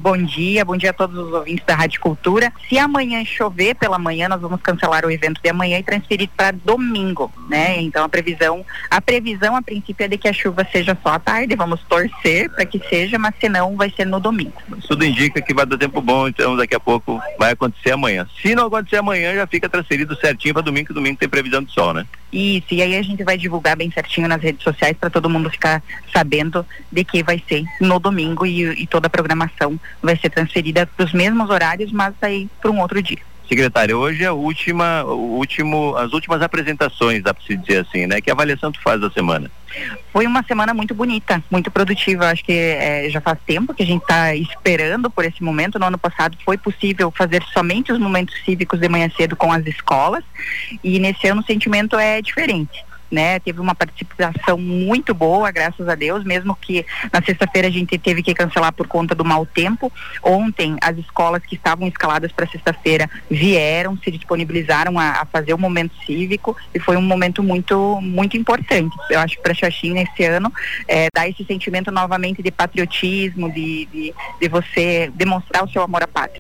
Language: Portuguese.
Bom dia a todos os ouvintes da Rádio Cultura. Se amanhã chover pela manhã, nós vamos cancelar o evento de amanhã e transferir para domingo, né? Então a previsão a princípio é de que a chuva seja só à tarde, vamos torcer para que seja, mas se não, vai ser no domingo. Tudo indica que vai dar tempo bom, então daqui a pouco vai acontecer amanhã. Se não acontecer amanhã, já fica transferido certinho para domingo, que domingo tem previsão de sol, né? Isso, e aí a gente vai divulgar bem certinho nas redes sociais para todo mundo ficar sabendo de que vai ser no domingo e toda a programação vai ser transferida para os mesmos horários, mas aí para um outro dia. Secretária, hoje é as últimas apresentações, dá para se dizer assim, né? Que avaliação tu faz da semana? Foi uma semana muito bonita, muito produtiva. Acho que já faz tempo que a gente está esperando por esse momento. No ano passado foi possível fazer somente os momentos cívicos de manhã cedo com as escolas, e nesse ano o sentimento é diferente, né? Teve uma participação muito boa, graças a Deus, mesmo que na sexta-feira a gente teve que cancelar por conta do mau tempo. Ontem as escolas que estavam escaladas para sexta-feira vieram, se disponibilizaram a fazer o momento cívico, e foi um momento muito, muito importante. Eu acho que para Xaxim nesse ano dá esse sentimento novamente de patriotismo, de você demonstrar o seu amor à pátria.